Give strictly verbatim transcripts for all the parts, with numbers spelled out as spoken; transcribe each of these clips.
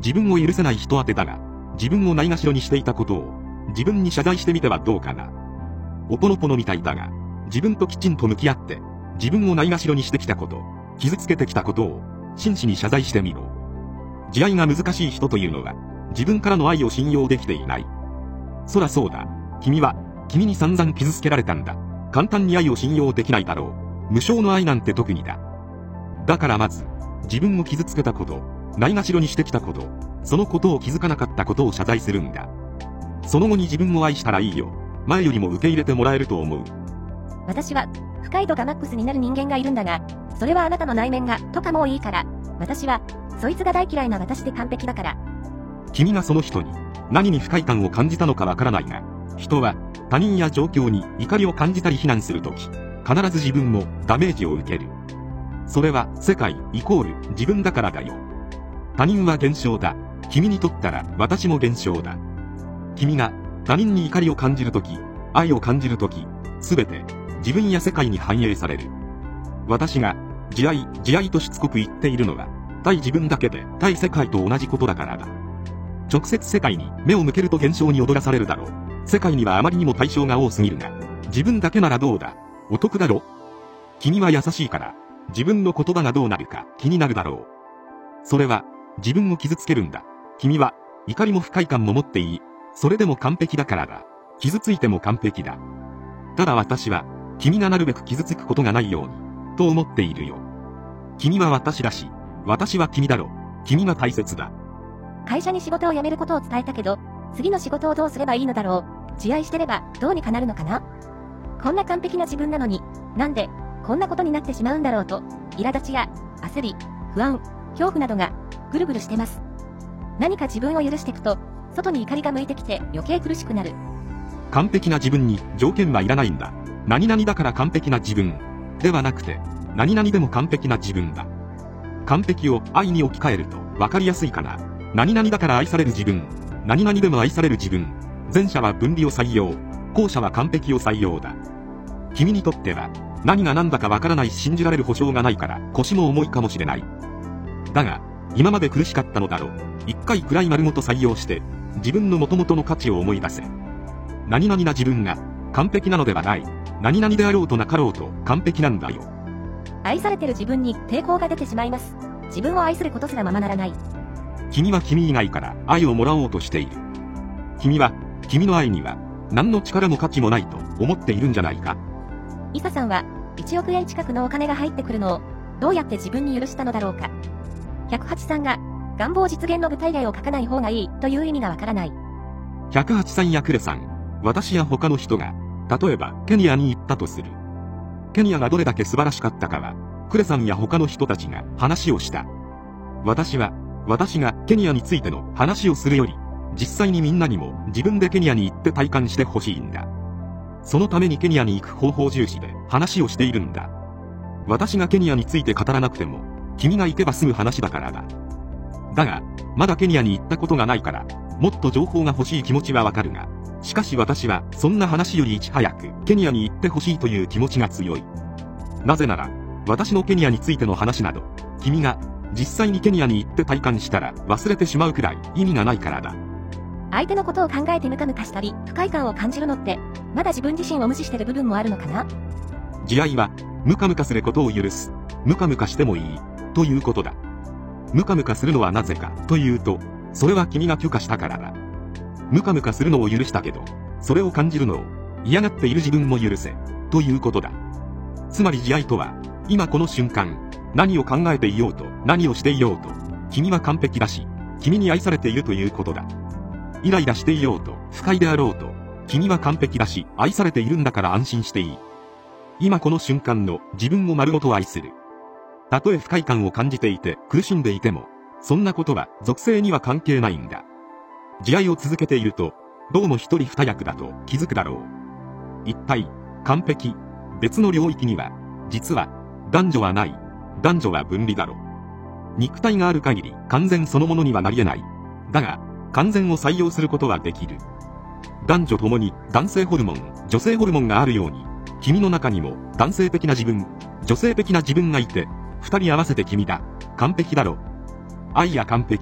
自分を許せない人当てだが、自分をないがしろにしていたことを、自分に謝罪してみてはどうかな。おぽのぽのみたいだが、自分ときちんと向き合って、自分をないがしろにしてきたこと、傷つけてきたことを、真摯に謝罪してみろ。慈愛が難しい人というのは、自分からの愛を信用できていない。そらそうだ。君は、君に散々傷つけられたんだ。簡単に愛を信用できないだろう。無償の愛なんて特にだ。だからまず、自分を傷つけたこと、ないがしろにしてきたこと、そのことを気づかなかったことを謝罪するんだ。その後に自分を愛したらいいよ。前よりも受け入れてもらえると思う。 私は、不快度がマックスになる人間がいるんだが、それはあなたの内面が、とかもういいから、私は、そいつが大嫌いな私で完璧だから。 君がその人に、何に不快感を感じたのかわからないが、人は、他人や状況に怒りを感じたり非難するとき、必ず自分もダメージを受ける。それは、世界、イコール、自分だからだよ。他人は現象だ。君にとったら、私も現象だ。君が、他人に怒りを感じるとき、愛を感じるとき、すべて、自分や世界に反映される。私が、慈愛、慈愛としつこく言っているのは、対自分だけで、対世界と同じことだからだ。直接世界に目を向けると現象に踊らされるだろう。世界にはあまりにも対象が多すぎるが、自分だけならどうだ。お得だろ。君は優しいから、自分の言葉がどうなるか気になるだろう。それは、自分を傷つけるんだ。君は、怒りも不快感も持っていい。それでも完璧だからだ。傷ついても完璧だ。ただ私は、君がなるべく傷つくことがないように、と思っているよ。君は私だし、私は君だろ。君が大切だ。 会社に仕事を辞めることを伝えたけど、次の仕事をどうすればいいのだろう。自愛してればどうにかなるのかな。こんな完璧な自分なのに、なんで、こんなことになってしまうんだろうと、苛立ちや、焦り、不安、恐怖などが、ぐるぐるしてます。何か自分を許していくと、外に怒りが向いてきて余計苦しくなる。 完璧な自分に条件はいらないんだ。何々だから完璧な自分。ではなくて、何々でも完璧な自分だ。完璧を愛に置き換えると分かりやすいかな。何々だから愛される自分。何々でも愛される自分。前者は分離を採用。後者は完璧を採用だ。君にとっては、何が何だか分からないし信じられる保証がないから腰も重いかもしれない。だが、今まで苦しかったのだろう。一回くらい丸ごと採用して、自分の元々の価値を思い出せ。何々な自分が完璧なのではない。何々であろうとなかろうと完璧なんだよ。 愛されてる自分に抵抗が出てしまいます。自分を愛することすらままならない。 君は君以外から愛をもらおうとしている。君は、君の愛には何の力も価値もないと思っているんじゃないか。 イサさんはいちおくえん近くのお金が入ってくるのをどうやって自分に許したのだろうか。ひゃくはちさんが願望実現の具体例を書かない方がいいという意味がわからない。 ひゃくはちさんやクレさん、私や他の人が、例えばケニアに行ったとする。ケニアがどれだけ素晴らしかったかは、クレさんや他の人たちが話をした。私は、私がケニアについての話をするより、実際にみんなにも自分でケニアに行って体感してほしいんだ。そのためにケニアに行く方法重視で話をしているんだ。私がケニアについて語らなくても、君が行けば済む話だからだ。だが、まだケニアに行ったことがないから、もっと情報が欲しい気持ちはわかるが、しかし私はそんな話よりいち早くケニアに行ってほしいという気持ちが強い。なぜなら、私のケニアについての話など、君が実際にケニアに行って体感したら忘れてしまうくらい意味がないからだ。 相手のことを考えてムカムカしたり不快感を感じるのって、まだ自分自身を無視してる部分もあるのかな。 慈愛は、ムカムカすることを許す。ムカムカしてもいい。ということだ。ムカムカするのはなぜかというと、それは君が許可したからだ。ムカムカするのを許したけど、それを感じるのを嫌がっている自分も許せ。ということだ。つまり慈愛とは、今この瞬間、何を考えていようと、何をしていようと、君は完璧だし、君に愛されているということだ。イライラしていようと、不快であろうと、君は完璧だし、愛されているんだから安心していい。今この瞬間の自分を丸ごと愛する。たとえ不快感を感じていて苦しんでいても、そんなことは属性には関係ないんだ。慈愛を続けていると、どうも一人二役だと気づくだろう。一体、完璧、別の領域には、実は、男女はない。男女は分離だろう。肉体がある限り完全そのものにはなり得ない。だが、完全を採用することはできる。男女ともに男性ホルモン、女性ホルモンがあるように、君の中にも男性的な自分、女性的な自分がいて、二人合わせて君だ。完璧だろ。愛や完璧、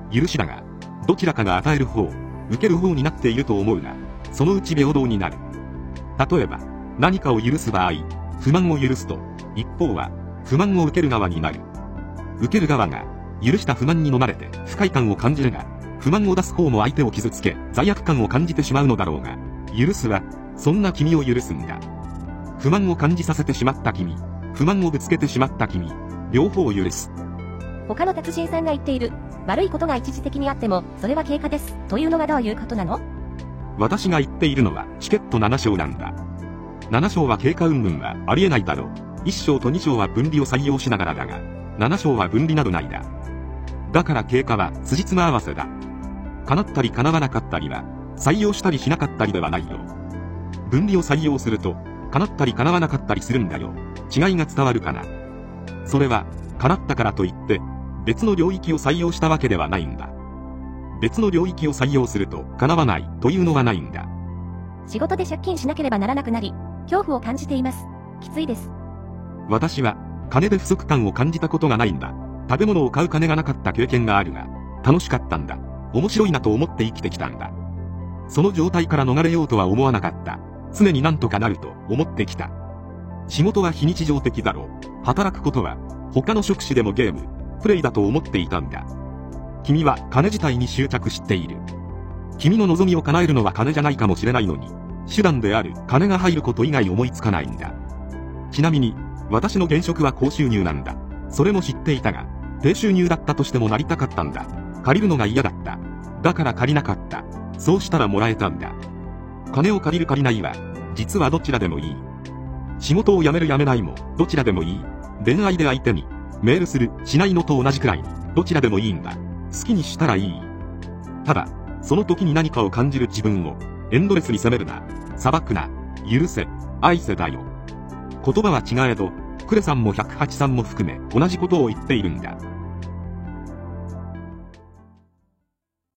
許しだが、どちらかが与える方、受ける方になっていると思うが、そのうち平等になる。例えば、何かを許す場合、不満を許すと、一方は、不満を受ける側になる。受ける側が、許した不満に飲まれて不快感を感じるが、不満を出す方も相手を傷つけ、罪悪感を感じてしまうのだろうが、許すは、そんな君を許すんだ。不満を感じさせてしまった君、不満をぶつけてしまった君、両方を許す。 他の達人さんが言っている、悪いことが一時的にあっても、それは経過です、というのはどういうことなの？ 私が言っているのはチケットなな章なんだ。なな章は経過云々はありえないだろう。いち章とに章は分離を採用しながらだが、なな章は分離などないだ。だから経過は辻褄合わせだ。叶ったり叶わなかったりは、採用したりしなかったりではないよ。分離を採用すると、叶ったり叶わなかったりするんだよ。違いが伝わるかな。それは、叶ったからといって、別の領域を採用したわけではないんだ。別の領域を採用すると叶わないというのはないんだ。 仕事で借金しなければならなくなり、恐怖を感じています。きついです。 私は、金で不足感を感じたことがないんだ。食べ物を買う金がなかった経験があるが、楽しかったんだ。面白いなと思って生きてきたんだ。その状態から逃れようとは思わなかった。常になんとかなると思ってきた。仕事は非日常的だろう。働くことは、他の職種でもゲーム、プレイだと思っていたんだ。君は金自体に執着している。君の望みを叶えるのは金じゃないかもしれないのに、手段である金が入ること以外思いつかないんだ。ちなみに、私の現職は高収入なんだ。それも知っていたが、低収入だったとしてもなりたかったんだ。借りるのが嫌だった。だから借りなかった。そうしたらもらえたんだ。金を借りる借りないは、実はどちらでもいい。仕事を辞める辞めないも、どちらでもいい。恋愛で相手に、メールする、しないのと同じくらいに、どちらでもいいんだ。好きにしたらいい。ただ、その時に何かを感じる自分を、エンドレスに責めるな。裁くな。許せ。愛せだよ。言葉は違えど、クレさんもひゃくはちさんも含め同じことを言っているんだ。